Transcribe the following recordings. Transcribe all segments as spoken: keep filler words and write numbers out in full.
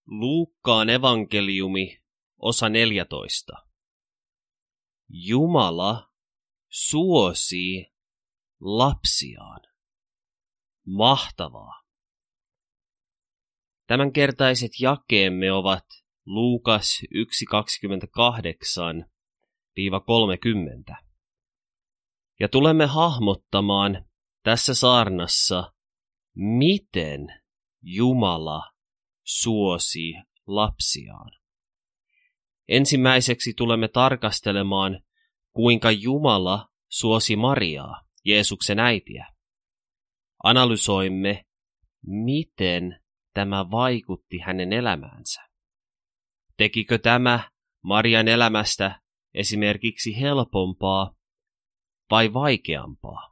Luukkaan evankeliumi, osa neljätoista. Jumala suosii lapsiaan. Mahtavaa. Tämänkertaiset jakeemme ovat Luukas yksi kaksikymmentäkahdeksan kolmekymmentä. Ja tulemme hahmottamaan tässä saarnassa, miten Jumala suosii lapsiaan. Ensimmäiseksi tulemme tarkastelemaan, kuinka Jumala suosi Mariaa, Jeesuksen äitiä. Analysoimme, miten tämä vaikutti hänen elämäänsä. Tekikö tämä Marian elämästä esimerkiksi helpompaa vai vaikeampaa?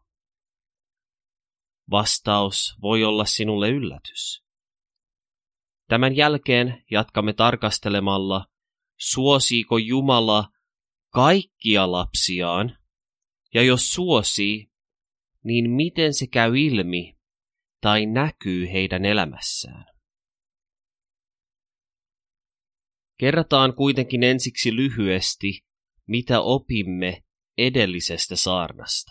Vastaus voi olla sinulle yllätys. Tämän jälkeen jatkamme tarkastelemalla, suosiiko Jumala kaikkia lapsiaan, ja jos suosii, niin miten se käy ilmi tai näkyy heidän elämässään. Kerrataan kuitenkin ensiksi lyhyesti, mitä opimme edellisestä saarnasta.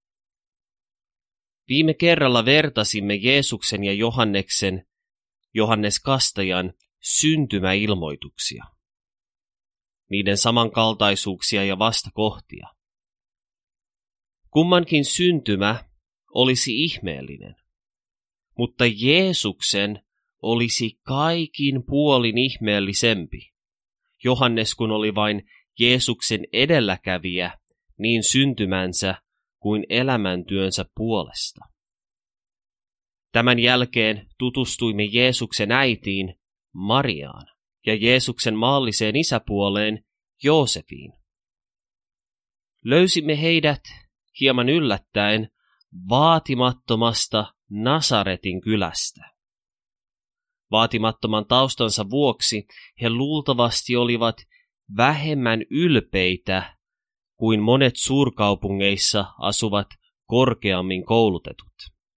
Viime kerralla vertasimme Jeesuksen ja Johanneksen, Johannes Kastajan, syntymäilmoituksia, niiden samankaltaisuuksia ja vastakohtia. Kummankin syntymä olisi ihmeellinen, mutta Jeesuksen olisi kaikin puolin ihmeellisempi. Johannes kun oli vain Jeesuksen edelläkävijä niin syntymänsä kuin elämäntyönsä puolesta. Tämän jälkeen tutustuimme Jeesuksen äitiin Mariaan ja Jeesuksen maalliseen isäpuoleen Joosefiin. Löysimme heidät hieman yllättäen vaatimattomasta Nasaretin kylästä. Vaatimattoman taustansa vuoksi he luultavasti olivat vähemmän ylpeitä kuin monet suurkaupungeissa asuvat korkeammin koulutetut.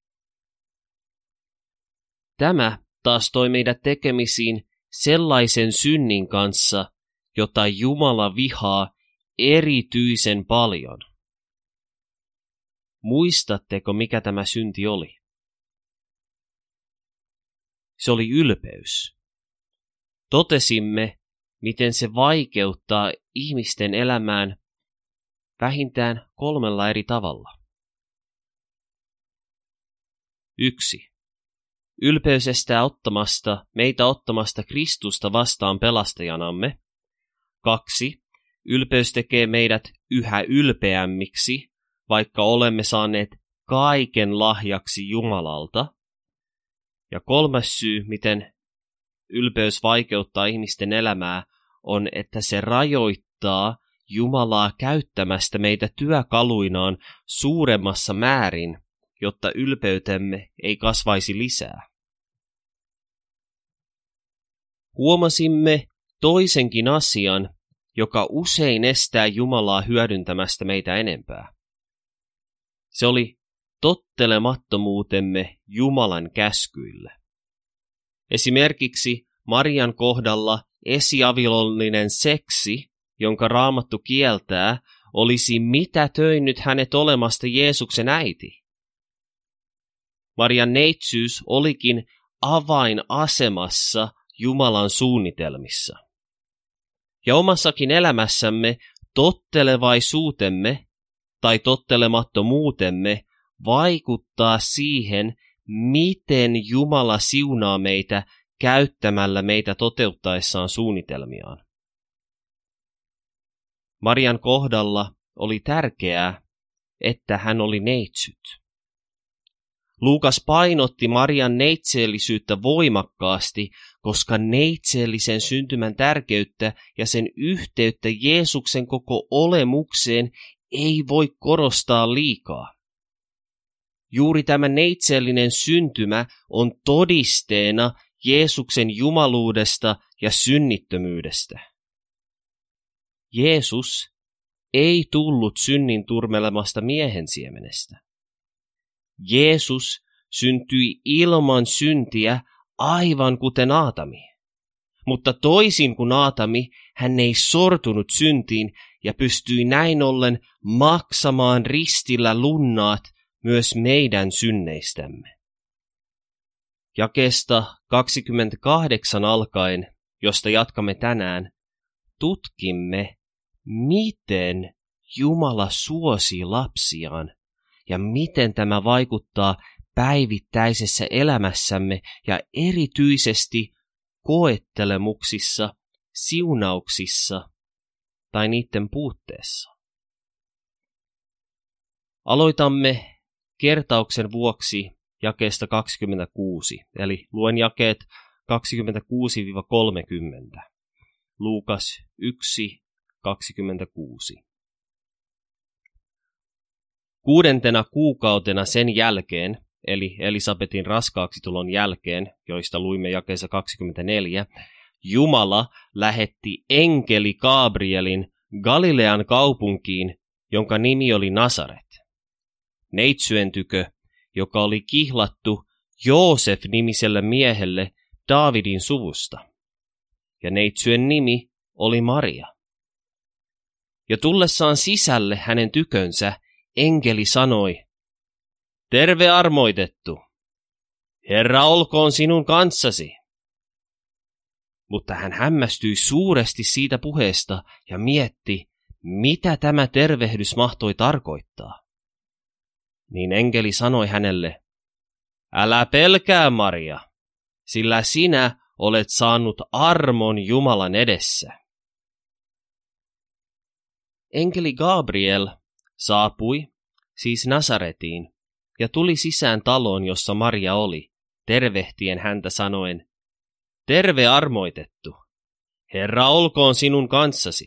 Tämä taas toi meidät tekemisiin sellaisen synnin kanssa, jota Jumala vihaa erityisen paljon. Muistatteko, mikä tämä synti oli? Se oli ylpeys. Totesimme, miten se vaikeuttaa ihmisten elämään vähintään kolmella eri tavalla. Yksi. Ylpeys estää ottamasta, meitä ottamasta Kristusta vastaan pelastajanamme. Kaksi. Ylpeys tekee meidät yhä ylpeämmiksi, vaikka olemme saaneet kaiken lahjaksi Jumalalta. Ja kolmas syy, miten ylpeys vaikeuttaa ihmisten elämää, on, että se rajoittaa Jumalaa käyttämästä meitä työkaluinaan suuremmassa määrin, jotta ylpeytemme ei kasvaisi lisää. Huomasimme toisenkin asian, joka usein estää Jumalaa hyödyntämästä meitä enempää. Se oli tottelemattomuutemme Jumalan käskyille. Esimerkiksi Marian kohdalla esiavilollinen seksi, jonka Raamattu kieltää, olisi mitätöinyt hänet olemasta Jeesuksen äiti. Marian neitsyys olikin avainasemassa Jumalan suunnitelmissa. Ja omassakin elämässämme tottelevaisuutemme tai tottelemattomuutemme vaikuttaa siihen, miten Jumala siunaa meitä käyttämällä meitä toteuttaessaan suunnitelmiaan. Marian kohdalla oli tärkeää, että hän oli neitsyt. Luukas painotti Marian neitseellisyyttä voimakkaasti, koska neitseellisen syntymän tärkeyttä ja sen yhteyttä Jeesuksen koko olemukseen ei voi korostaa liikaa. Juuri tämä neitseellinen syntymä on todisteena Jeesuksen jumaluudesta ja synnittömyydestä. Jeesus ei tullut synnin turmelemasta miehen siemenestä. Jeesus syntyi ilman syntiä aivan kuten Aatami. Mutta toisin kuin Aatami, hän ei sortunut syntiin ja pystyi näin ollen maksamaan ristillä lunnaat myös meidän synneistämme. Jakeesta kaksikymmentäkahdeksan alkaen, josta jatkamme tänään, tutkimme, miten Jumala suosii lapsiaan ja miten tämä vaikuttaa päivittäisessä elämässämme ja erityisesti koettelemuksissa, siunauksissa tai niiden puutteessa. Aloitamme kertauksen vuoksi jakeesta kaksikymmentäkuusi, eli luen jakeet kaksikymmentäkuusi kolmekymmentä. Luukas yksi kaksikymmentäkuusi. Kuudentena kuukautena sen jälkeen, eli Elisabetin raskaaksi tulon jälkeen, joista luimme jakeessa kaksikymmentäneljä, Jumala lähetti enkeli Gabrielin Galilean kaupunkiin, jonka nimi oli Nasaret, neitsyen tykö, joka oli kihlattu Joosef-nimiselle miehelle Daavidin suvusta, ja neitsyen nimi oli Maria. Ja tullessaan sisälle hänen tykönsä, enkeli sanoi, terve armoitettu, Herra olkoon sinun kanssasi. Mutta hän hämmästyi suuresti siitä puheesta ja mietti, mitä tämä tervehdys mahtoi tarkoittaa. Niin enkeli sanoi hänelle, älä pelkää Maria, sillä sinä olet saanut armon Jumalan edessä. Enkeli Gabriel saapui siis Nasaretiin ja tuli sisään taloon, jossa Maria oli, tervehtien häntä sanoen, terve armoitettu, Herra olkoon sinun kanssasi.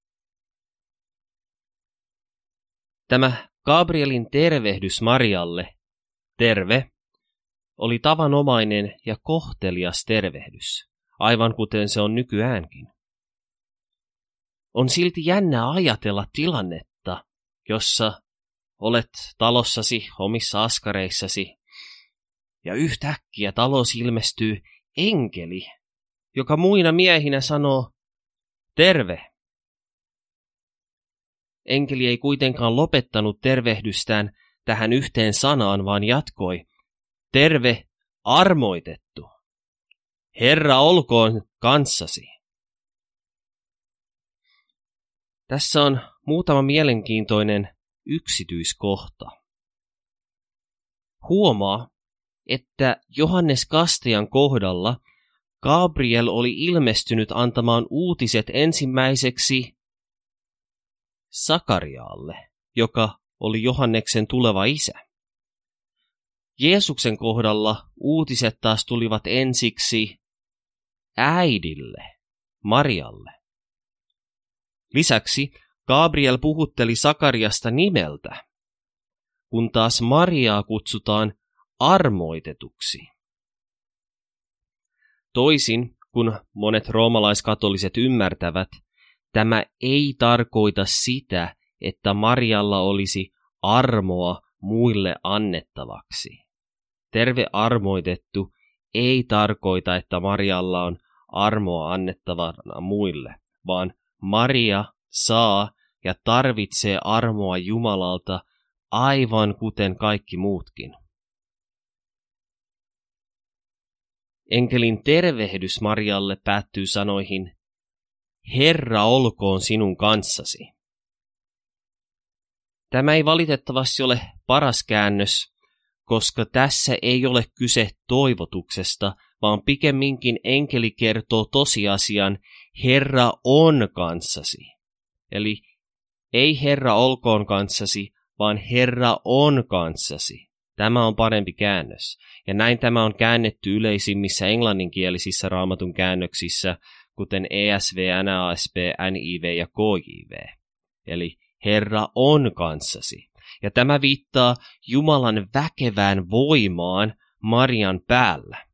Tämä Gabrielin tervehdys Marialle, terve, oli tavanomainen ja kohtelias tervehdys, aivan kuten se on nykyäänkin. On silti jännä ajatella tilannetta, jossa olet talossasi omissa askareissasi ja yhtäkkiä talossa ilmestyy enkeli, joka muina miehinä sanoo, terve. Enkeli ei kuitenkaan lopettanut tervehdystään tähän yhteen sanaan, vaan jatkoi, terve armoitettu, Herra olkoon kanssasi. Tässä on muutama mielenkiintoinen yksityiskohta. Huomaa, että Johannes Kastajan kohdalla Gabriel oli ilmestynyt antamaan uutiset ensimmäiseksi Sakariaalle, joka oli Johanneksen tuleva isä. Jeesuksen kohdalla uutiset taas tulivat ensiksi äidille, Marialle. Lisäksi Gabriel puhutteli Sakariasta nimeltä, kun taas Mariaa kutsutaan armoitetuksi. Toisin kuin monet roomalaiskatoliset ymmärtävät, tämä ei tarkoita sitä, että Marialla olisi armoa muille annettavaksi. Terve armoitettu ei tarkoita, että Marialla on armoa annettavana muille, vaan Maria saa ja tarvitsee armoa Jumalalta aivan kuten kaikki muutkin. Enkelin tervehdys Marialle päättyy sanoihin, Herra olkoon sinun kanssasi. Tämä ei valitettavasti ole paras käännös, koska tässä ei ole kyse toivotuksesta, vaan pikemminkin enkeli kertoo tosiasian, Herra on kanssasi. Eli ei Herra olkoon kanssasi, vaan Herra on kanssasi. Tämä on parempi käännös. Ja näin tämä on käännetty yleisimmissä englanninkielisissä raamatun käännöksissä, kuten E S V, N A S B, N I V ja K J V. Eli Herra on kanssasi. Ja tämä viittaa Jumalan väkevään voimaan Marian päällä.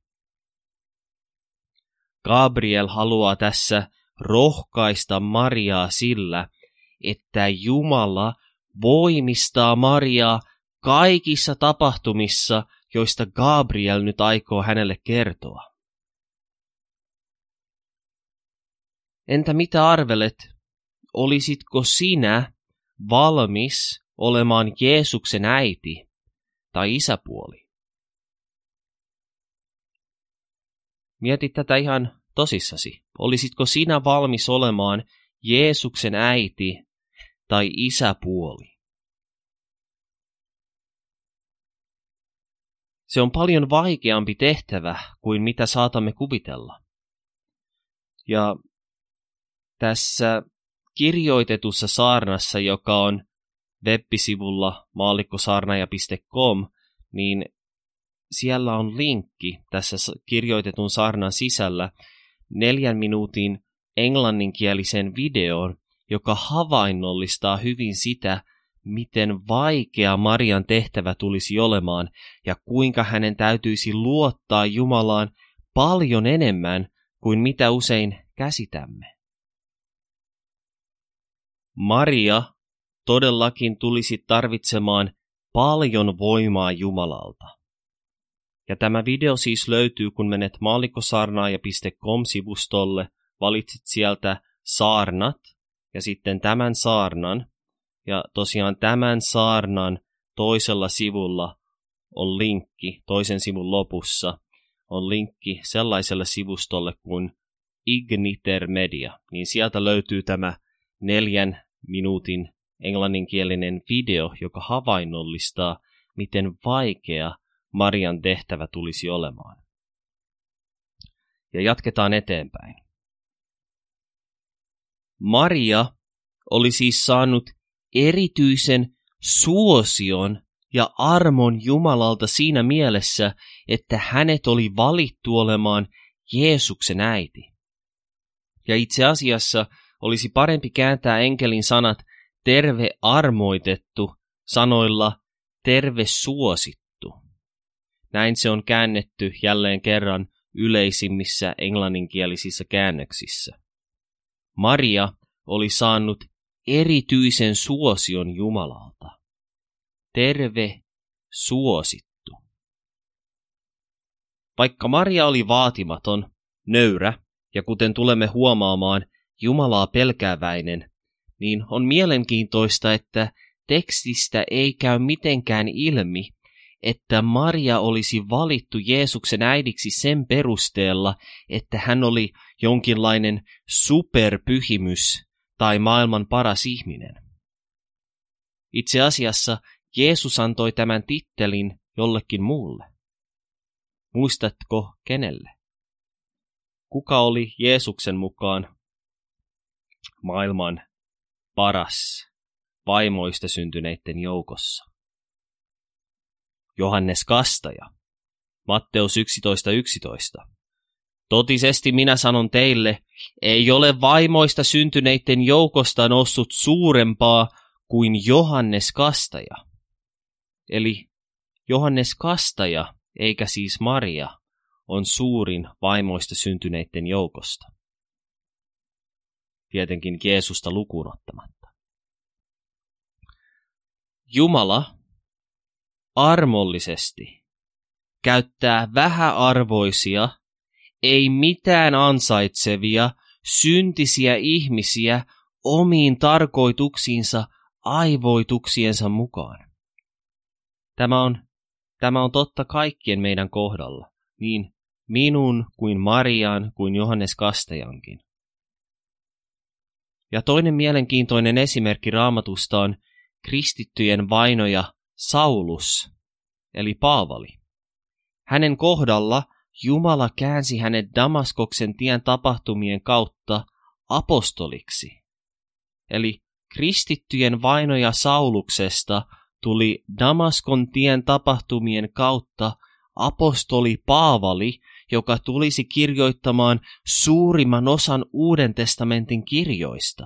Gabriel haluaa tässä rohkaista Mariaa sillä, että Jumala voimistaa Mariaa kaikissa tapahtumissa, joista Gabriel nyt aikoo hänelle kertoa. Entä mitä arvelet? Olisitko sinä valmis olemaan Jeesuksen äiti tai isäpuoli? Mieti tätä ihan tosissasi. Olisitko sinä valmis olemaan Jeesuksen äiti tai isäpuoli? Se on paljon vaikeampi tehtävä kuin mitä saatamme kuvitella. Ja tässä kirjoitetussa saarnassa, joka on web-sivulla maallikkosaarnaaja piste com, niin siellä on linkki tässä kirjoitetun saarnan sisällä neljän minuutin englanninkielisen videoon, joka havainnollistaa hyvin sitä, miten vaikea Marian tehtävä tulisi olemaan ja kuinka hänen täytyisi luottaa Jumalaan paljon enemmän kuin mitä usein käsitämme. Maria todellakin tulisi tarvitsemaan paljon voimaa Jumalalta. Ja tämä video siis löytyy, kun menet maallikkosaarnaaja piste com-sivustolle, valitset sieltä saarnat ja sitten tämän saarnan. Ja tosiaan tämän saarnan toisella sivulla on linkki, toisen sivun lopussa on linkki sellaiselle sivustolle kuin Igniter Media. Niin sieltä löytyy tämä neljän minuutin englanninkielinen video, joka havainnollistaa, miten vaikea Marian tehtävä tulisi olemaan. Ja jatketaan eteenpäin. Maria oli siis saanut erityisen suosion ja armon Jumalalta siinä mielessä, että hänet oli valittu olemaan Jeesuksen äiti. Ja itse asiassa olisi parempi kääntää enkelin sanat terve armoitettu sanoilla terve suosittu. Näin se on käännetty jälleen kerran yleisimmissä englanninkielisissä käännöksissä. Maria oli saanut erityisen suosion Jumalalta. Terve suosittu. Vaikka Maria oli vaatimaton, nöyrä ja kuten tulemme huomaamaan, Jumalaa pelkääväinen, niin on mielenkiintoista, että tekstistä ei käy mitenkään ilmi, että Maria olisi valittu Jeesuksen äidiksi sen perusteella, että hän oli jonkinlainen superpyhimys tai maailman paras ihminen. Itse asiassa Jeesus antoi tämän tittelin jollekin muulle. Muistatko kenelle? Kuka oli Jeesuksen mukaan maailman paras vaimoista syntyneiden joukossa? Johannes Kastaja. Matteus yksitoista yksitoista. Totisesti minä sanon teille, ei ole vaimoista syntyneiden joukosta noussut suurempaa kuin Johannes Kastaja. Eli Johannes Kastaja, eikä siis Maria, on suurin vaimoista syntyneiden joukosta. Tietenkin Jeesusta lukuun ottamatta. Jumala armollisesti käyttää vähäarvoisia, ei mitään ansaitsevia, syntisiä ihmisiä omiin tarkoituksiinsa aivoituksiensa mukaan. Tämä on, tämä on totta kaikkien meidän kohdalla, niin minun kuin Marian kuin Johannes Kastajankin. Ja toinen mielenkiintoinen esimerkki Raamatusta on kristittyjen vainoja Saulus, eli Paavali. Hänen kohdalla Jumala käänsi hänet Damaskoksen tien tapahtumien kautta apostoliksi. Eli kristittyjen vainoja Sauluksesta tuli Damaskon tien tapahtumien kautta apostoli Paavali, joka tulisi kirjoittamaan suurimman osan Uuden testamentin kirjoista.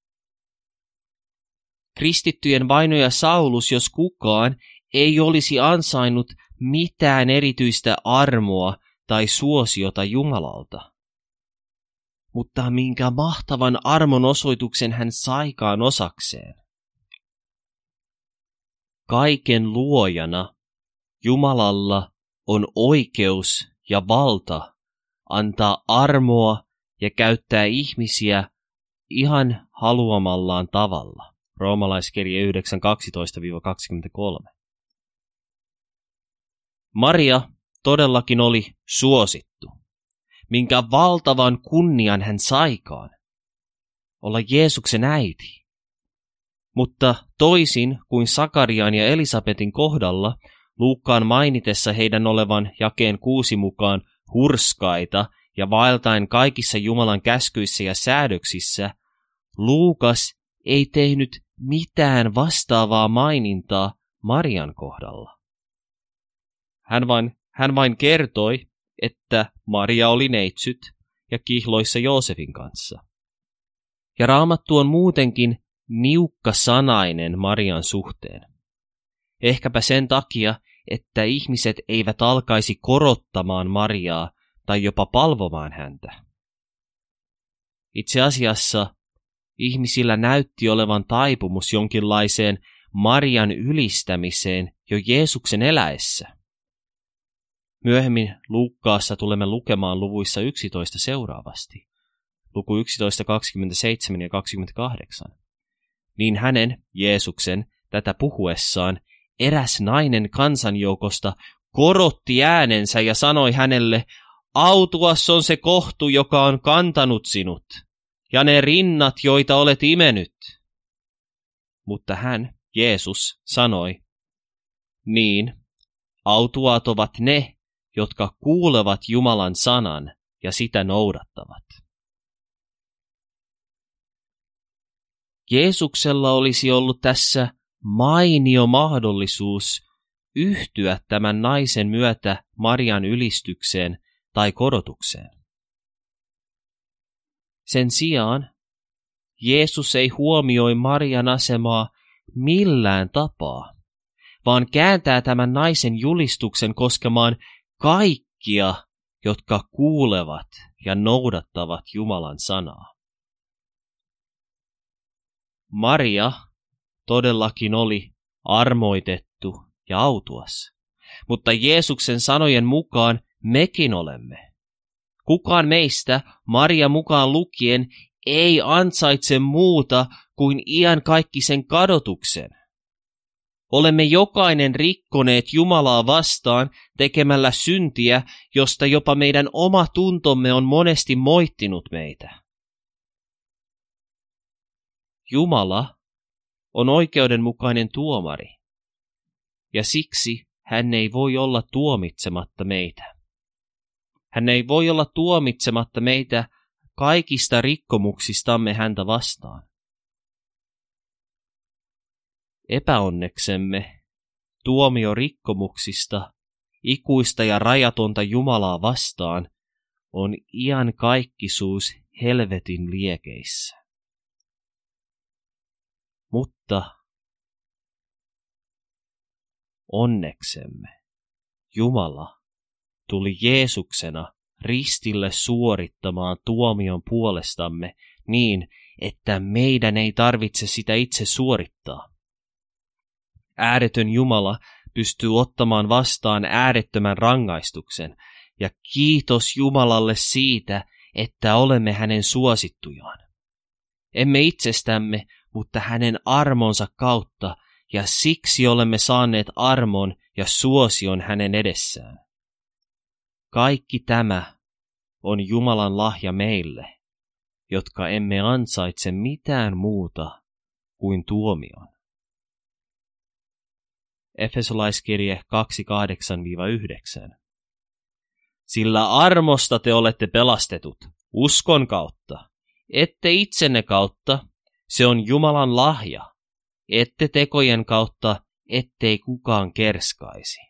Kristittyjen vainoja Saulus, jos kukaan, ei olisi ansainnut mitään erityistä armoa tai suosiota Jumalalta. Mutta minkä mahtavan armon osoituksen hän saikaan osakseen. Kaiken luojana Jumalalla on oikeus ja valta antaa armoa ja käyttää ihmisiä ihan haluamallaan tavalla. Roomalaiskirje yhdeksän kaksitoista kaksikymmentäkolme. Maria todellakin oli suosittu, minkä valtavan kunnian hän saikaan olla Jeesuksen äiti. Mutta toisin kuin Sakarian ja Elisabetin kohdalla, Luukkaan mainitessa heidän olevan jakeen kuusi mukaan hurskaita ja vaeltaen kaikissa Jumalan käskyissä ja säädöksissä, Luukas ei tehnyt mitään vastaavaa mainintaa Marian kohdalla. Hän vain, hän vain kertoi, että Maria oli neitsyt ja kihloissa Joosefin kanssa. Ja Raamattu on muutenkin niukkasanainen Marian suhteen. Ehkäpä sen takia, että ihmiset eivät alkaisi korottamaan Mariaa tai jopa palvomaan häntä. Itse asiassa ihmisillä näytti olevan taipumus jonkinlaiseen Marian ylistämiseen jo Jeesuksen eläessä. Myöhemmin Luukkaassa tulemme lukemaan luvuissa yksitoista seuraavasti. Luku yksitoista, kaksikymmentäseitsemän ja kaksikymmentäkahdeksan. Niin hänen, Jeesuksen, tätä puhuessaan, eräs nainen kansanjoukosta korotti äänensä ja sanoi hänelle, autuas on se kohtu, joka on kantanut sinut, ja ne rinnat, joita olet imenyt. Mutta hän, Jeesus, sanoi, niin, autuaat ovat ne, jotka kuulevat Jumalan sanan ja sitä noudattavat. Jeesuksella olisi ollut tässä mainio mahdollisuus yhtyä tämän naisen myötä Marian ylistykseen tai korotukseen. Sen sijaan Jeesus ei huomioi Marian asemaa millään tapaa, vaan kääntää tämän naisen julistuksen koskemaan kaikkia, jotka kuulevat ja noudattavat Jumalan sanaa. Maria todellakin oli armoitettu ja autuas, mutta Jeesuksen sanojen mukaan mekin olemme. Kukaan meistä, Maria mukaan lukien, ei ansaitse muuta kuin iankaikkisen kadotuksen. Olemme jokainen rikkoneet Jumalaa vastaan tekemällä syntiä, josta jopa meidän oma tuntomme on monesti moittinut meitä. Jumala on oikeudenmukainen tuomari, ja siksi hän ei voi olla tuomitsematta meitä. Hän ei voi olla tuomitsematta meitä kaikista rikkomuksistamme häntä vastaan. Epäonneksemme tuomio rikkomuksista, ikuista ja rajatonta Jumalaa vastaan, on iankaikkisuus helvetin liekeissä. Mutta onneksemme Jumala tuli Jeesuksena ristille suorittamaan tuomion puolestamme niin, että meidän ei tarvitse sitä itse suorittaa. Ääretön Jumala pystyy ottamaan vastaan äärettömän rangaistuksen, ja kiitos Jumalalle siitä, että olemme hänen suosittujaan. Emme itsestämme, mutta hänen armonsa kautta, ja siksi olemme saaneet armon ja suosion hänen edessään. Kaikki tämä on Jumalan lahja meille, jotka emme ansaitse mitään muuta kuin tuomion. Efesolaiskirje kaksi kahdeksan yhdeksän. Sillä armosta te olette pelastetut, uskon kautta, ette itsenne kautta, se on Jumalan lahja, ette tekojen kautta, ettei kukaan kerskaisi.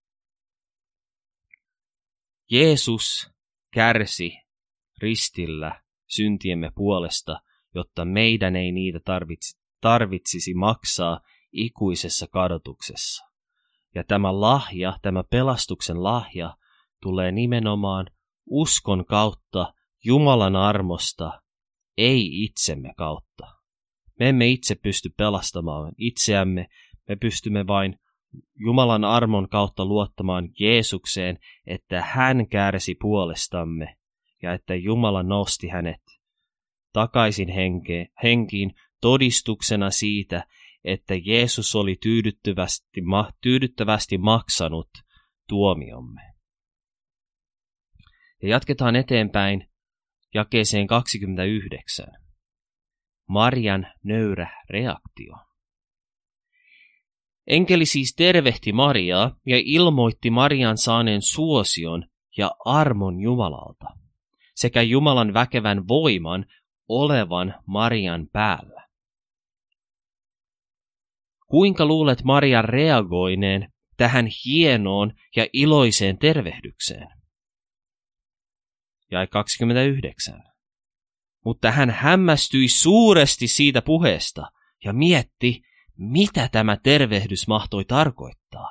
Jeesus kärsi ristillä syntiemme puolesta, jotta meidän ei niitä tarvits, tarvitsisi maksaa ikuisessa kadotuksessa. Ja tämä lahja, tämä pelastuksen lahja, tulee nimenomaan uskon kautta Jumalan armosta, ei itsemme kautta. Me emme itse pysty pelastamaan itseämme, me pystymme vain Jumalan armon kautta luottamaan Jeesukseen, että hän kärsi puolestamme, ja että Jumala nosti hänet takaisin henke, henkiin todistuksena siitä, että Jeesus oli tyydyttävästi, tyydyttävästi maksanut tuomiomme. Ja jatketaan eteenpäin jakeeseen kaksikymmentäyhdeksän. Marian nöyrä reaktio. Enkeli siis tervehti Mariaa ja ilmoitti Marian saaneen suosion ja armon Jumalalta, sekä Jumalan väkevän voiman olevan Marian päällä. Kuinka luulet Marian reagoineen tähän hienoon ja iloiseen tervehdykseen? Jae kaksikymmentäyhdeksän. Mutta hän hämmästyi suuresti siitä puheesta ja mietti, mitä tämä tervehdys mahtoi tarkoittaa.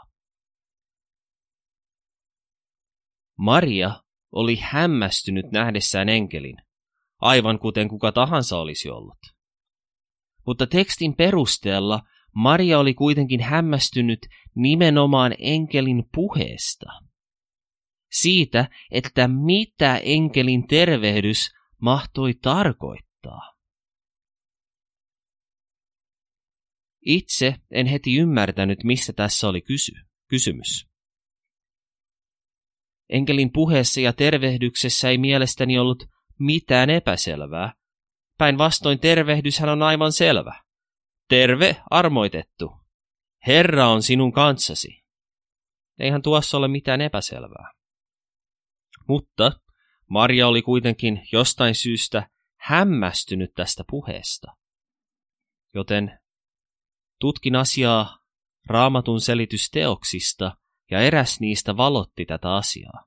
Maria oli hämmästynyt nähdessään enkelin, aivan kuten kuka tahansa olisi ollut. Mutta tekstin perusteella Maria oli kuitenkin hämmästynyt nimenomaan enkelin puheesta. Siitä, että mitä enkelin tervehdys mahtoi tarkoittaa. Itse en heti ymmärtänyt, mistä tässä oli kysy- kysymys. Enkelin puheessa ja tervehdyksessä ei mielestäni ollut mitään epäselvää. Päinvastoin tervehdyshän on aivan selvä. Terve, armoitettu. Herra on sinun kanssasi. Eihän tuossa ole mitään epäselvää. Mutta Maria oli kuitenkin jostain syystä hämmästynyt tästä puheesta. Joten tutkin asiaa Raamatun selitysteoksista ja eräs niistä valotti tätä asiaa.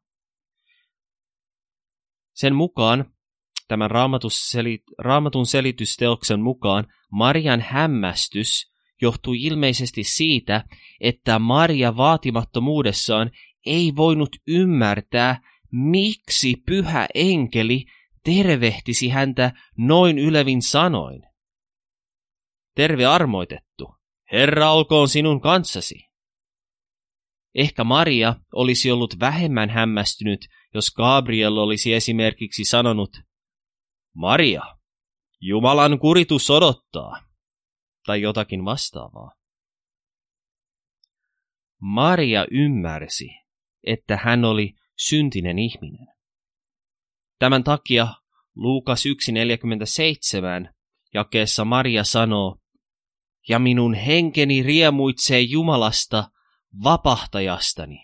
Sen mukaan, tämän Raamatun selitysteoksen mukaan, Marian hämmästys johtui ilmeisesti siitä, että Maria vaatimattomuudessaan ei voinut ymmärtää, miksi pyhä enkeli tervehtisi häntä noin ylevin sanoin. Terve armoitettu, Herra olkoon sinun kanssasi. Ehkä Maria olisi ollut vähemmän hämmästynyt, jos Gabriel olisi esimerkiksi sanonut, Maria, Jumalan kuritus odottaa, tai jotakin vastaavaa. Maria ymmärsi, että hän oli syntinen ihminen. Tämän takia Luukas yksi neljäkymmentäseitsemän jakeessa Maria sanoo, ja minun henkeni riemuitsee Jumalasta, vapahtajastani.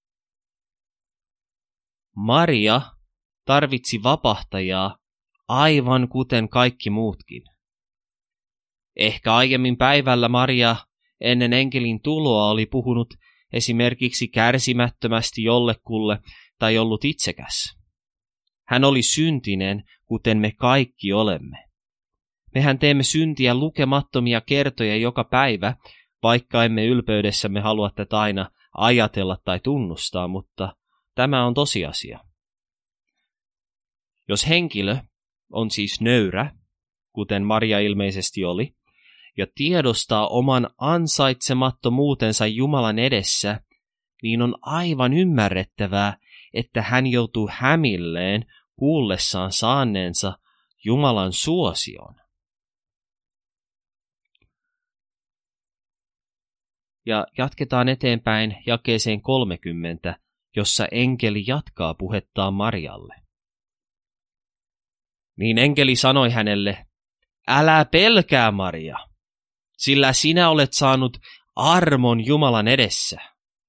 Maria tarvitsi vapahtajaa aivan kuten kaikki muutkin. Ehkä aiemmin päivällä Maria ennen enkelin tuloa oli puhunut esimerkiksi kärsimättömästi jollekulle tai ollut itsekäs. Hän oli syntinen, kuten me kaikki olemme. Mehän teemme syntiä lukemattomia kertoja joka päivä, vaikka emme ylpeydessämme halua tätä aina ajatella tai tunnustaa, mutta tämä on tosiasia. Jos henkilö on siis nöyrä, kuten Maria ilmeisesti oli, ja tiedostaa oman ansaitsemattomuutensa Jumalan edessä, niin on aivan ymmärrettävää, että hän joutuu hämilleen kuullessaan saaneensa Jumalan suosion. Ja jatketaan eteenpäin jakeeseen kolmekymmentä, jossa enkeli jatkaa puhettaan Marialle. Niin enkeli sanoi hänelle, älä pelkää Maria, sillä sinä olet saanut armon Jumalan edessä.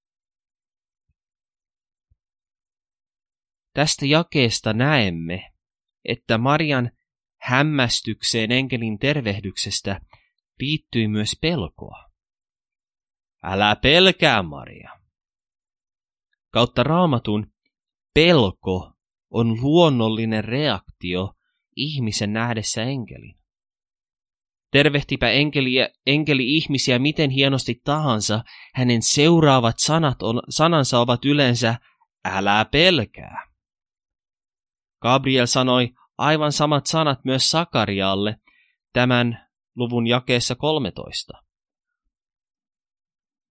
Tästä jakeesta näemme, että Marian hämmästykseen enkelin tervehdyksestä liittyi myös pelkoa. Älä pelkää, Maria. Kautta Raamatun pelko on luonnollinen reaktio ihmisen nähdessä enkelin. Tervehtipä enkeli, enkeli ihmisiä miten hienosti tahansa, hänen seuraavat sanat on, sanansa ovat yleensä älä pelkää. Gabriel sanoi aivan samat sanat myös Sakarialle tämän luvun jakeessa kolmetoista.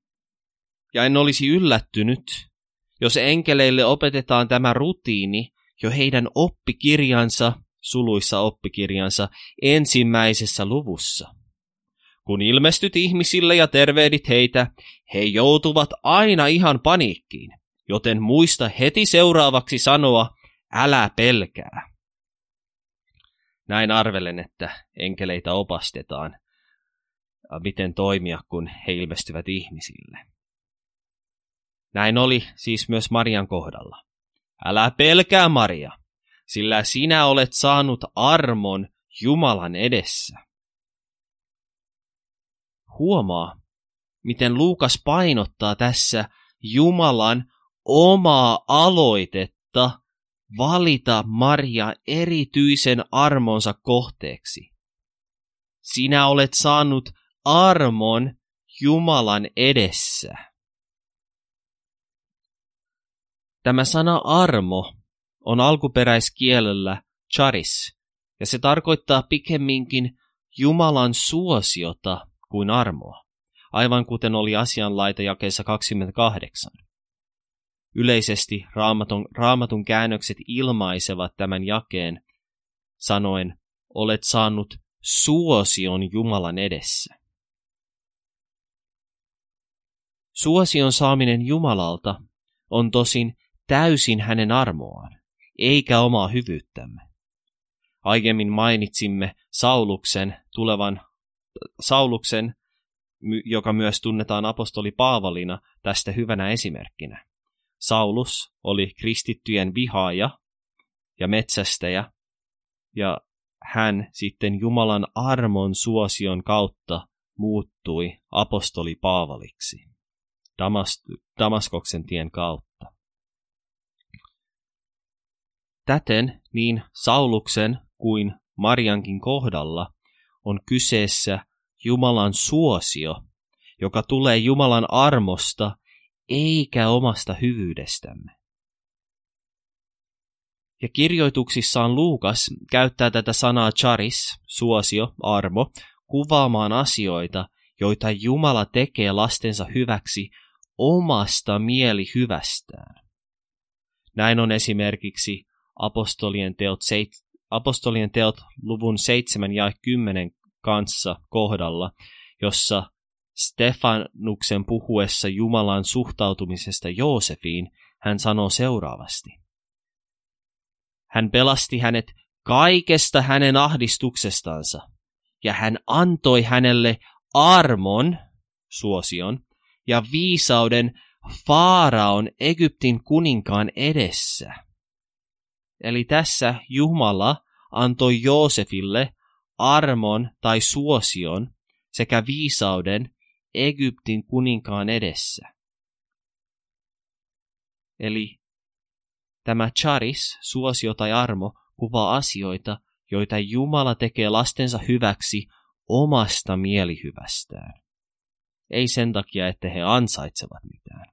Ja en olisi yllättynyt, jos enkeleille opetetaan tämä rutiini jo heidän oppikirjansa, suluissa oppikirjansa, ensimmäisessä luvussa. Kun ilmestyt ihmisille ja tervehdit heitä, he joutuvat aina ihan paniikkiin, joten muista heti seuraavaksi sanoa, älä pelkää. Näin arvelen, että enkeleitä opastetaan, miten toimia, kun he ilmestyvät ihmisille. Näin oli siis myös Marian kohdalla. Älä pelkää, Maria, sillä sinä olet saanut armon Jumalan edessä. Huomaa, miten Luukas painottaa tässä Jumalan omaa aloitetta valita Maria erityisen armonsa kohteeksi. Sinä olet saanut armon Jumalan edessä. Tämä sana armo on alkuperäiskielellä charis, ja se tarkoittaa pikemminkin Jumalan suosiota kuin armoa, aivan kuten oli asianlaita jakeessa kaksikymmentäkahdeksan. Yleisesti raamatun, raamatun käännökset ilmaisevat tämän jakeen sanoen, olet saanut suosion Jumalan edessä. Suosion saaminen Jumalalta on tosin täysin hänen armoaan, eikä omaa hyvyyttämme. Aiemmin mainitsimme Sauluksen tulevan Sauluksen, joka myös tunnetaan apostoli Paavalina, tästä hyvänä esimerkkinä. Saulus oli kristittyjen vihaaja ja metsästäjä, ja hän sitten Jumalan armon suosion kautta muuttui apostoli Paavaliksi Damas- Damaskoksen tien kautta. Täten niin Sauluksen kuin Mariankin kohdalla on kyseessä Jumalan suosio, joka tulee Jumalan armosta eikä omasta hyvyydestämme. Ja kirjoituksissaan Luukas käyttää tätä sanaa charis, suosio, armo, kuvaamaan asioita, joita Jumala tekee lastensa hyväksi omasta mielihyvästään. Näin on esimerkiksi apostolien teot, seit, apostolien teot luvun seitsemän ja kymmenen kanssa kohdalla, jossa Stefanuksen puhuessa Jumalan suhtautumisesta Joosefiin, hän sanoo seuraavasti. Hän pelasti hänet kaikesta hänen ahdistuksestansa, ja hän antoi hänelle armon, suosion, ja viisauden Faaraon Egyptin kuninkaan edessä. Eli tässä Jumala antoi Joosefille armon tai suosion sekä viisauden Egyptin kuninkaan edessä. Eli tämä charis, suosio tai armo, kuvaa asioita, joita Jumala tekee lastensa hyväksi omasta mielihyvästään. Ei sen takia, että he ansaitsevat mitään.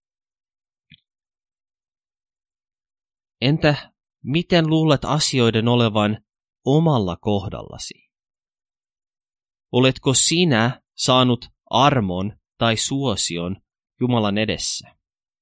Entä miten luulet asioiden olevan omalla kohdallasi? Oletko sinä saanut armon tai suosion Jumalan edessä?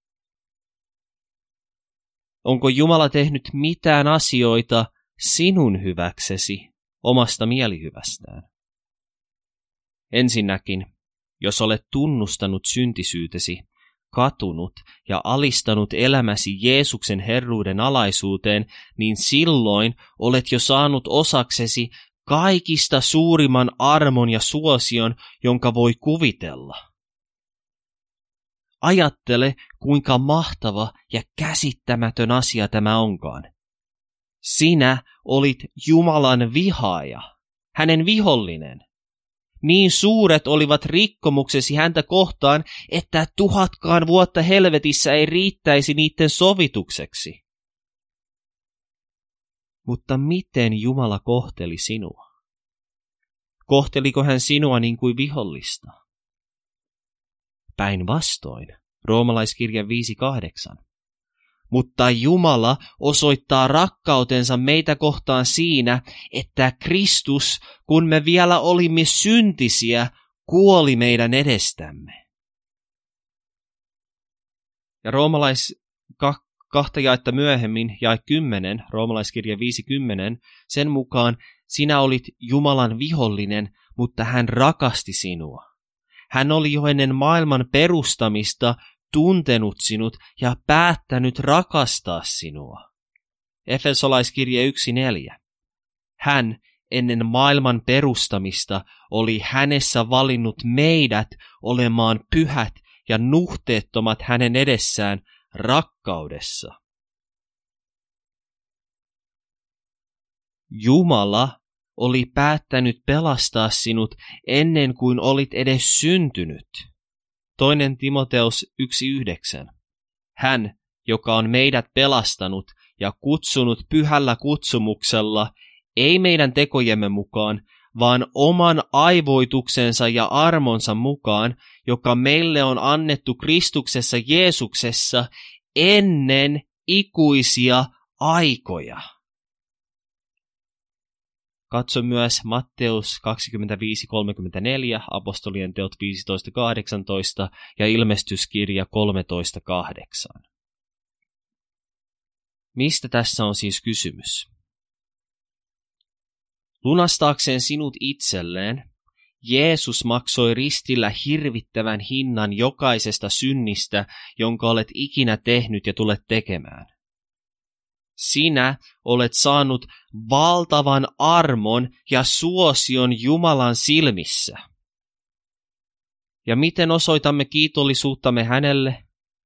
Onko Jumala tehnyt mitään asioita sinun hyväksesi omasta mielihyvästään? Ensinnäkin, jos olet tunnustanut syntisyytesi, katunut ja alistanut elämäsi Jeesuksen herruuden alaisuuteen, niin silloin olet jo saanut osaksesi kaikista suurimman armon ja suosion, jonka voi kuvitella. Ajattele, kuinka mahtava ja käsittämätön asia tämä onkaan. Sinä olit Jumalan vihaaja, hänen vihollinen. Niin suuret olivat rikkomuksesi häntä kohtaan, että tuhatkaan vuotta helvetissä ei riittäisi niiden sovitukseksi. Mutta miten Jumala kohteli sinua? Kohteliko hän sinua niin kuin vihollista? Päinvastoin, Roomalaiskirja viisi kahdeksan. Mutta Jumala osoittaa rakkautensa meitä kohtaan siinä, että Kristus, kun me vielä olimme syntisiä, kuoli meidän edestämme. Ja Roomalais kahta jaetta myöhemmin, jae kymmenen, roomalaiskirja viisi kymmenen, sen mukaan sinä olit Jumalan vihollinen, mutta hän rakasti sinua. Hän oli jo ennen maailman perustamista tuntenut sinut ja päättänyt rakastaa sinua. Efesolaiskirje yksi neljä. Hän ennen maailman perustamista oli hänessä valinnut meidät olemaan pyhät ja nuhteettomat hänen edessään rakkaudessa. Jumala oli päättänyt pelastaa sinut ennen kuin olit edes syntynyt. Toinen Timoteus yksi yhdeksän. Hän, joka on meidät pelastanut ja kutsunut pyhällä kutsumuksella, ei meidän tekojemme mukaan, vaan oman aivoituksensa ja armonsa mukaan, joka meille on annettu Kristuksessa Jeesuksessa ennen ikuisia aikoja. Katso myös Matteus kaksikymmentäviisi kolmekymmentäneljä, apostolien teot viisitoista kahdeksantoista ja ilmestyskirja kolmetoista kahdeksan. Mistä tässä on siis kysymys? Lunastaakseen sinut itselleen, Jeesus maksoi ristillä hirvittävän hinnan jokaisesta synnistä, jonka olet ikinä tehnyt ja tulet tekemään. Sinä olet saanut valtavan armon ja suosion Jumalan silmissä. Ja miten osoitamme kiitollisuuttamme hänelle?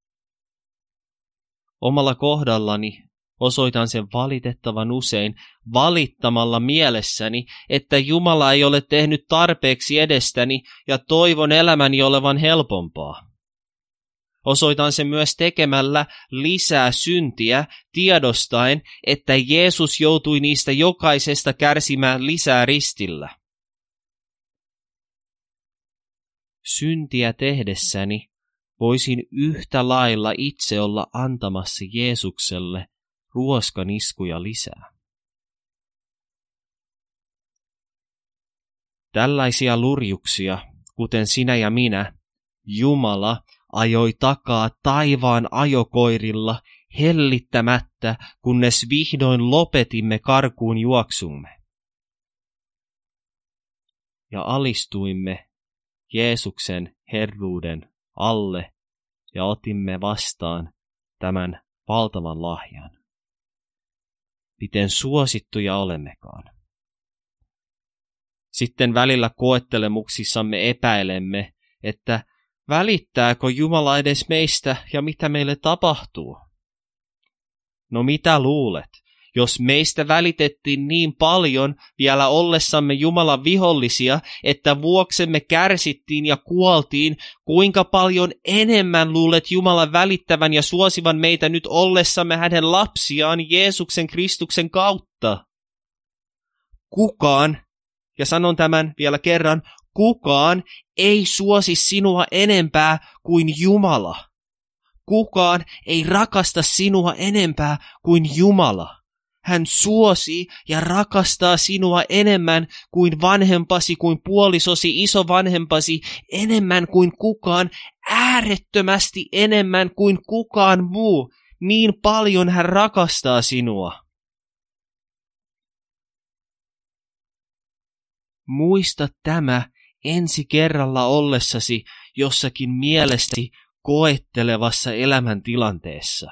Omalla kohdallani osoitan sen valitettavan usein valittamalla mielessäni, että Jumala ei ole tehnyt tarpeeksi edestäni ja toivon elämäni olevan helpompaa. Osoitan sen myös tekemällä lisää syntiä tiedostaen, että Jeesus joutui niistä jokaisesta kärsimään lisää ristillä. Syntiä tehdessäni voisin yhtä lailla itse olla antamassa Jeesukselle ruoskaniskuja lisää. Tällaisia lurjuksia, kuten sinä ja minä, Jumala ajoi takaa taivaan ajokoirilla hellittämättä, kunnes vihdoin lopetimme karkuun juoksumme. Ja alistuimme Jeesuksen herruuden alle ja otimme vastaan tämän valtavan lahjan. Miten suosittuja olemmekaan. Sitten välillä koettelemuksissamme epäilemme, että välittääkö Jumala edes meistä ja mitä meille tapahtuu? No mitä luulet, jos meistä välitettiin niin paljon vielä ollessamme Jumalan vihollisia, että vuoksemme kärsittiin ja kuoltiin, kuinka paljon enemmän luulet Jumalan välittävän ja suosivan meitä nyt ollessamme hänen lapsiaan Jeesuksen Kristuksen kautta? Kukaan, ja sanon tämän vielä kerran, kukaan ei suosi sinua enempää kuin Jumala. Kukaan ei rakasta sinua enempää kuin Jumala. Hän suosii ja rakastaa sinua enemmän kuin vanhempasi, kuin puolisosi, isovanhempasi, enemmän kuin kukaan, äärettömästi enemmän kuin kukaan muu. Niin paljon hän rakastaa sinua. Muista tämä ensi kerralla ollessasi jossakin mielestäsi koettelevassa elämäntilanteessa.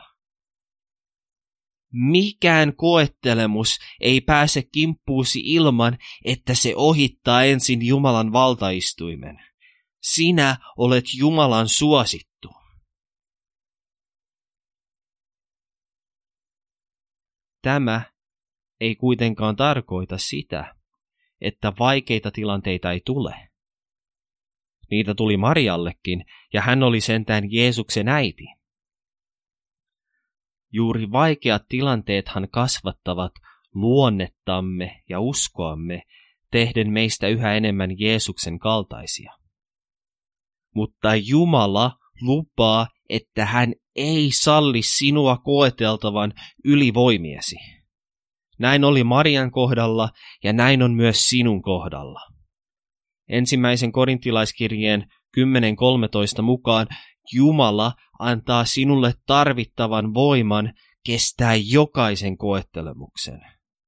Mikään koettelemus ei pääse kimppuusi ilman, että se ohittaa ensin Jumalan valtaistuimen. Sinä olet Jumalan suosittu. Tämä ei kuitenkaan tarkoita sitä, että vaikeita tilanteita ei tule. Niitä tuli Mariallekin, ja hän oli sentään Jeesuksen äiti. Juuri vaikeat tilanteethan kasvattavat luonnettamme ja uskoamme, tehden meistä yhä enemmän Jeesuksen kaltaisia. Mutta Jumala lupaa, että hän ei salli sinua koeteltavan ylivoimiesi. Näin oli Marian kohdalla ja näin on myös sinun kohdalla. Ensimmäisen korintilaiskirjeen kymmenen kolmetoista mukaan Jumala antaa sinulle tarvittavan voiman kestää jokaisen koettelemuksen.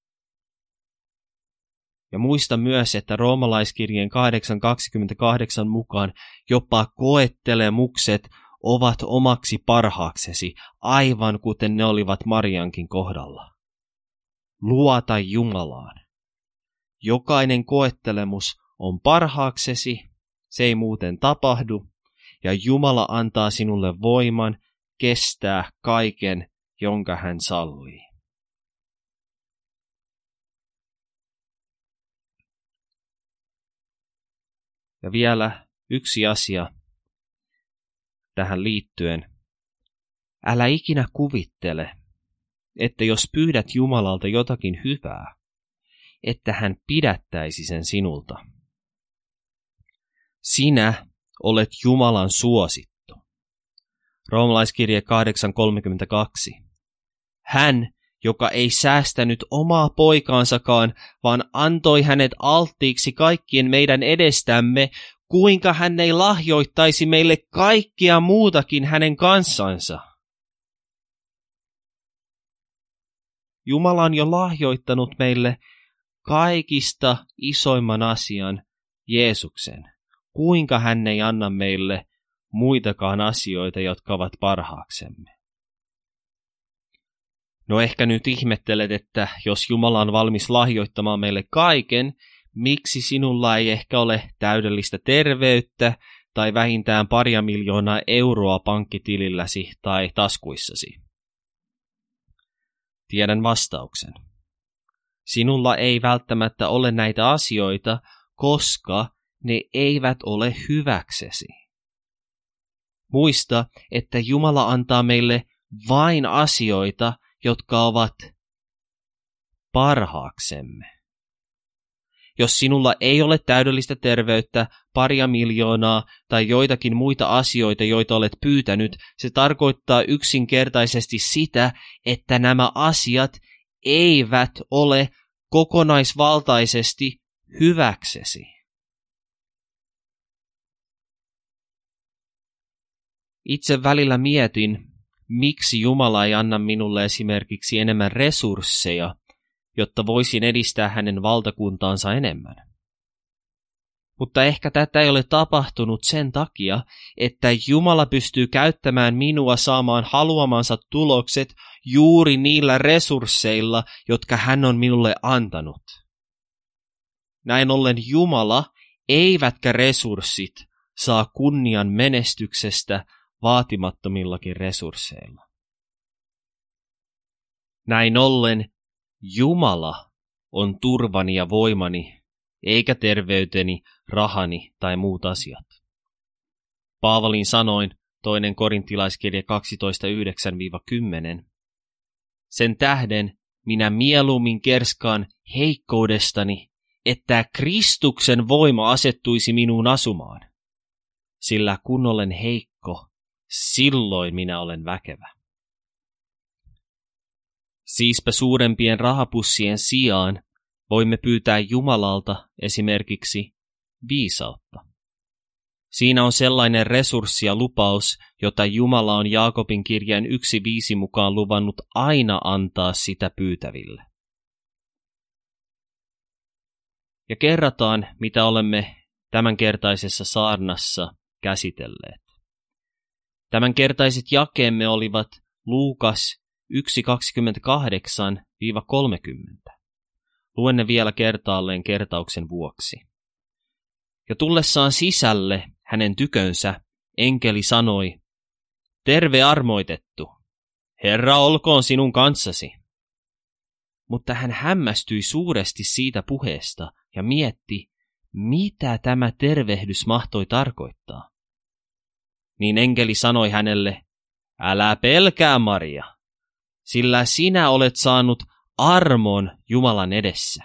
Ja muista myös, että roomalaiskirjeen kahdeksan kaksikymmentäkahdeksan mukaan jopa koettelemukset ovat omaksi parhaaksesi, aivan kuten ne olivat Mariankin kohdalla. Luota Jumalaan. Jokainen koettelemus on parhaaksesi, se ei muuten tapahdu, ja Jumala antaa sinulle voiman kestää kaiken, jonka hän sallii. Ja vielä yksi asia tähän liittyen. Älä ikinä kuvittele, että jos pyydät Jumalalta jotakin hyvää, että hän pidättäisi sen sinulta. Sinä olet Jumalan suosittu. Roomalaiskirje kahdeksan kolmekymmentäkaksi. Hän, joka ei säästänyt omaa poikaansakaan, vaan antoi hänet alttiiksi kaikkien meidän edestämme, kuinka hän ei lahjoittaisi meille kaikkea muutakin hänen kanssansa. Jumala on jo lahjoittanut meille kaikista isoimman asian, Jeesuksen. Kuinka hän ei anna meille muitakaan asioita, jotka ovat parhaaksemme. No ehkä nyt ihmettelet, että jos Jumala on valmis lahjoittamaan meille kaiken, miksi sinulla ei ehkä ole täydellistä terveyttä tai vähintään paria miljoonaa euroa pankkitililläsi tai taskuissasi? Tiedän vastauksen. Sinulla ei välttämättä ole näitä asioita, koska ne eivät ole hyväksesi. Muista, että Jumala antaa meille vain asioita, jotka ovat parhaaksemme. Jos sinulla ei ole täydellistä terveyttä, paria miljoonaa tai joitakin muita asioita, joita olet pyytänyt, se tarkoittaa yksinkertaisesti sitä, että nämä asiat eivät ole kokonaisvaltaisesti hyväksesi. Itse välillä mietin, miksi Jumala ei anna minulle esimerkiksi enemmän resursseja, jotta voisin edistää hänen valtakuntaansa enemmän. Mutta ehkä tätä ei ole tapahtunut sen takia, että Jumala pystyy käyttämään minua saamaan haluamansa tulokset juuri niillä resursseilla, jotka hän on minulle antanut. Näin ollen Jumala, eivätkä resurssit, saa kunnian menestyksestä vaatimattomillakin resursseilla. Näin ollen Jumala on turvani ja voimani, eikä terveyteni, rahani tai muut asiat. Paavalin sanoin toinen korintilaiskirje kaksitoista yhdeksän kymmenen. Sen tähden minä mieluummin kerskaan heikkoudestani, että Kristuksen voima asettuisi minuun asumaan. Sillä kun olen heikko, silloin minä olen väkevä. Siispä suurempien rahapussien sijaan voimme pyytää Jumalalta esimerkiksi viisautta. Siinä on sellainen resurssi ja lupaus, jota Jumala on Jaakobin kirjeen yksi viisi mukaan luvannut aina antaa sitä pyytäville. Ja kerrataan, mitä olemme tämänkertaisessa saarnassa käsitelleet. Tämänkertaiset jakeemme olivat Luukas yksi kaksikymmentäkahdeksan kolmekymmentä. Luen ne vielä kertaalleen kertauksen vuoksi. Ja tullessaan sisälle hänen tykönsä, enkeli sanoi, terve armoitettu, Herra olkoon sinun kanssasi. Mutta hän hämmästyi suuresti siitä puheesta ja mietti, mitä tämä tervehdys mahtoi tarkoittaa. Niin enkeli sanoi hänelle, älä pelkää Maria, sillä sinä olet saanut armon Jumalan edessä.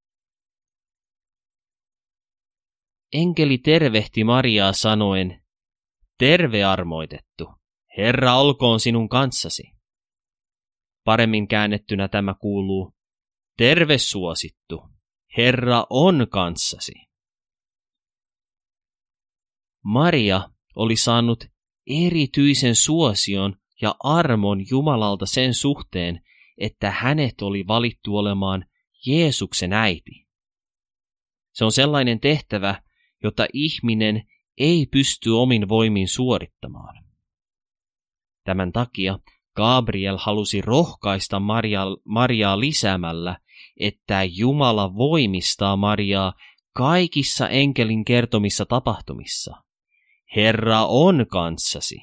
Enkeli tervehti Mariaa sanoen, terve armoitettu, Herra olkoon sinun kanssasi. Paremmin käännettynä tämä kuuluu, terve suosittu, Herra on kanssasi. Maria oli saanut erityisen suosion ja armon Jumalalta sen suhteen, että hänet oli valittu olemaan Jeesuksen äiti. Se on sellainen tehtävä, jota ihminen ei pysty omin voimin suorittamaan. Tämän takia Gabriel halusi rohkaista Mariaa, Mariaa lisäämällä, että Jumala voimistaa Mariaa kaikissa enkelin kertomissa tapahtumissa. Herra on kanssasi.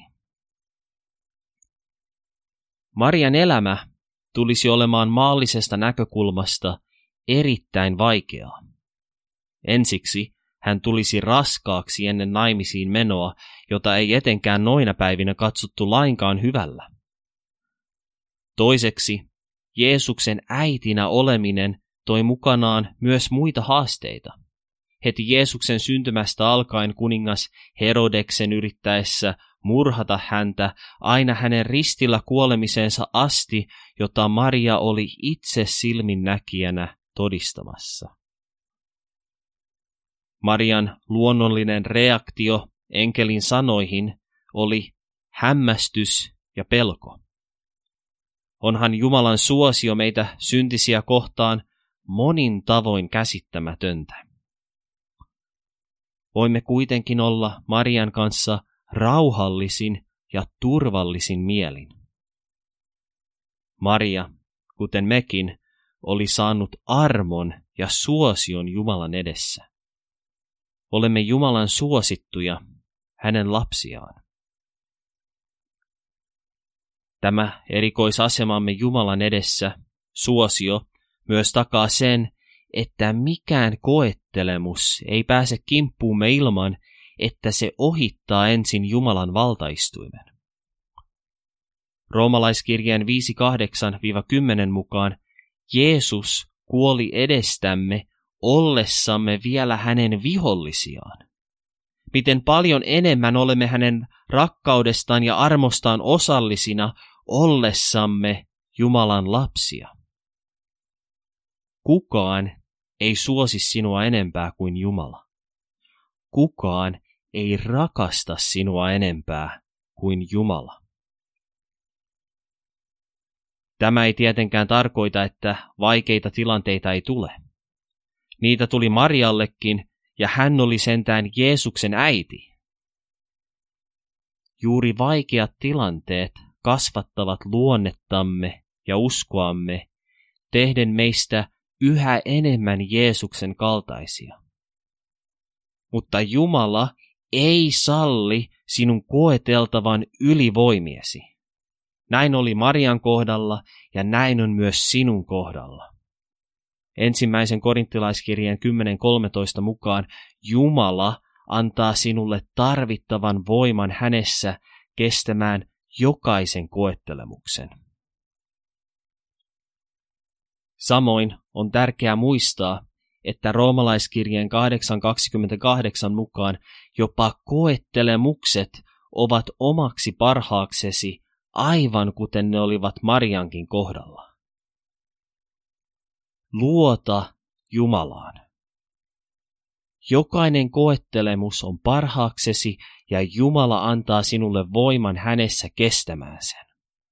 Marian elämä tulisi olemaan maallisesta näkökulmasta erittäin vaikeaa. Ensiksi hän tulisi raskaaksi ennen naimisiin menoa, jota ei etenkään noina päivinä katsottu lainkaan hyvällä. Toiseksi, Jeesuksen äitinä oleminen toi mukanaan myös muita haasteita. Heti Jeesuksen syntymästä alkaen kuningas Herodeksen yrittäessä murhata häntä aina hänen ristillä kuolemiseensa asti, jota Maria oli itse silminnäkijänä todistamassa. Marian luonnollinen reaktio enkelin sanoihin oli hämmästys ja pelko. Onhan Jumalan suosio meitä syntisiä kohtaan monin tavoin käsittämätöntä. Voimme kuitenkin olla Marian kanssa rauhallisin ja turvallisin mielin. Maria, kuten mekin, oli saanut armon ja suosion Jumalan edessä. Olemme Jumalan suosittuja, hänen lapsiaan. Tämä erikoisasemamme Jumalan edessä, suosio, myös takaa sen, että mikään koettelemus ei pääse kimppuumme ilman, että se ohittaa ensin Jumalan valtaistuimen. Roomalaiskirjeen viisi kahdeksan kymmenen mukaan Jeesus kuoli edestämme ollessamme vielä hänen vihollisiaan. Miten paljon enemmän olemme hänen rakkaudestaan ja armostaan osallisina ollessamme Jumalan lapsia. Kukaan ei suosi sinua enempää kuin Jumala. Kukaan ei rakasta sinua enempää kuin Jumala. Tämä ei tietenkään tarkoita, että vaikeita tilanteita ei tule. Niitä tuli Mariallekin, ja hän oli sentään Jeesuksen äiti. Juuri vaikeat tilanteet kasvattavat luonnettamme ja uskoamme, tehden meistä yhä enemmän Jeesuksen kaltaisia. Mutta Jumala ei salli sinun koeteltavan ylivoimiesi. Näin oli Marian kohdalla ja näin on myös sinun kohdalla. Ensimmäisen korinttilaiskirjeen kymmenen kolmetoista mukaan Jumala antaa sinulle tarvittavan voiman hänessä kestämään jokaisen koettelemuksen. Samoin on tärkeää muistaa, että roomalaiskirjeen kahdeksan kaksikymmentäkahdeksan mukaan jopa koettelemukset ovat omaksi parhaaksesi aivan kuten ne olivat Mariankin kohdalla. Luota Jumalaan. Jokainen koettelemus on parhaaksesi ja Jumala antaa sinulle voiman hänessä kestämään sen.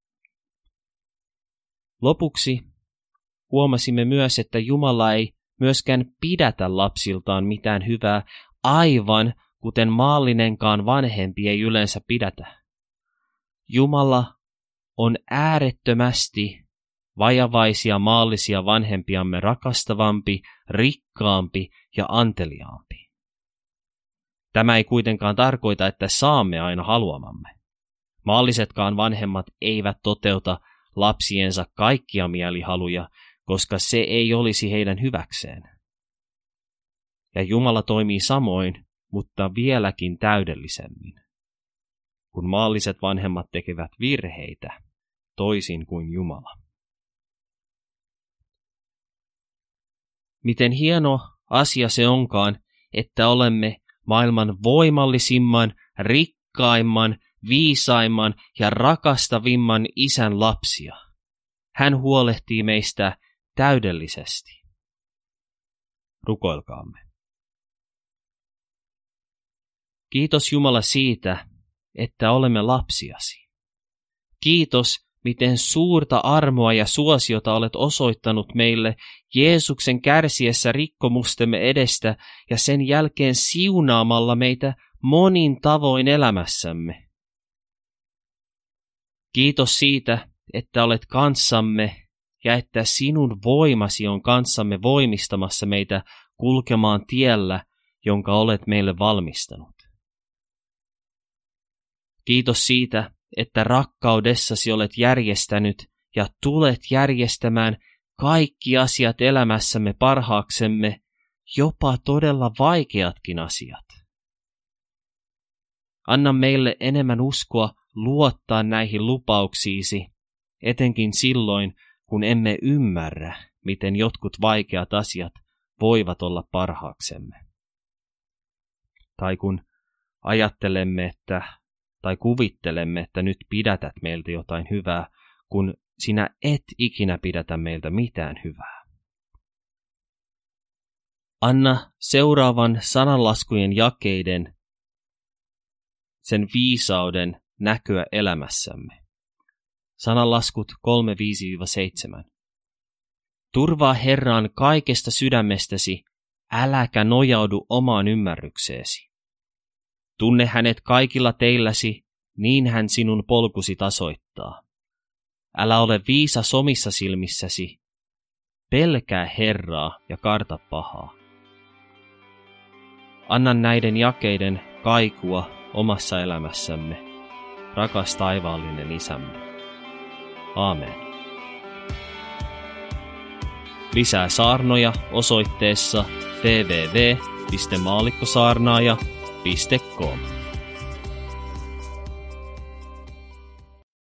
Lopuksi huomasimme myös, että Jumala ei myöskään pidätä lapsiltaan mitään hyvää, aivan kuten maallinenkaan vanhempi ei yleensä pidätä. Jumala on äärettömästi vajavaisia maallisia vanhempiamme rakastavampi, rikkaampi ja anteliaampi. Tämä ei kuitenkaan tarkoita, että saamme aina haluamamme. Maallisetkaan vanhemmat eivät toteuta lapsiensa kaikkia mielihaluja, koska se ei olisi heidän hyväkseen. Ja Jumala toimii samoin, mutta vieläkin täydellisemmin. Kun maalliset vanhemmat tekevät virheitä, toisin kuin Jumala. Miten hieno asia se onkaan, että olemme maailman voimallisimman, rikkaimman, viisaimman ja rakastavimman Isän lapsia. Hän huolehtii meistä täydellisesti. Rukoilkaamme. Kiitos Jumala siitä, että olemme lapsiasi. Kiitos, miten suurta armoa ja suosiota olet osoittanut meille Jeesuksen kärsiessä rikkomustemme edestä ja sen jälkeen siunaamalla meitä monin tavoin elämässämme. Kiitos siitä, että olet kanssamme ja että sinun voimasi on kanssamme voimistamassa meitä kulkemaan tiellä, jonka olet meille valmistanut. Kiitos siitä, että rakkaudessasi olet järjestänyt ja tulet järjestämään kaikki asiat elämässämme parhaaksemme, jopa todella vaikeatkin asiat. Anna meille enemmän uskoa luottaa näihin lupauksiisi, etenkin silloin, kun emme ymmärrä, miten jotkut vaikeat asiat voivat olla parhaaksemme. Tai kun ajattelemme, että, tai kuvittelemme, että nyt pidätät meiltä jotain hyvää, kun sinä et ikinä pidätä meiltä mitään hyvää. Anna seuraavan sananlaskujen jakeiden, sen viisauden näkyä elämässämme. Sananlaskut kolme viisi seitsemän. Turvaa Herraan kaikesta sydämestäsi, äläkä nojaudu omaan ymmärrykseesi. Tunne hänet kaikilla teilläsi, niin hän sinun polkusi tasoittaa. Älä ole viisas omissa silmissäsi, pelkää Herraa ja karta pahaa. Anna näiden jakeiden kaikua omassa elämässämme, rakas taivaallinen Isämme. Aamen. Lisää saarnoja osoitteessa double-u double-u double-u piste maallikkosaarnaaja piste com.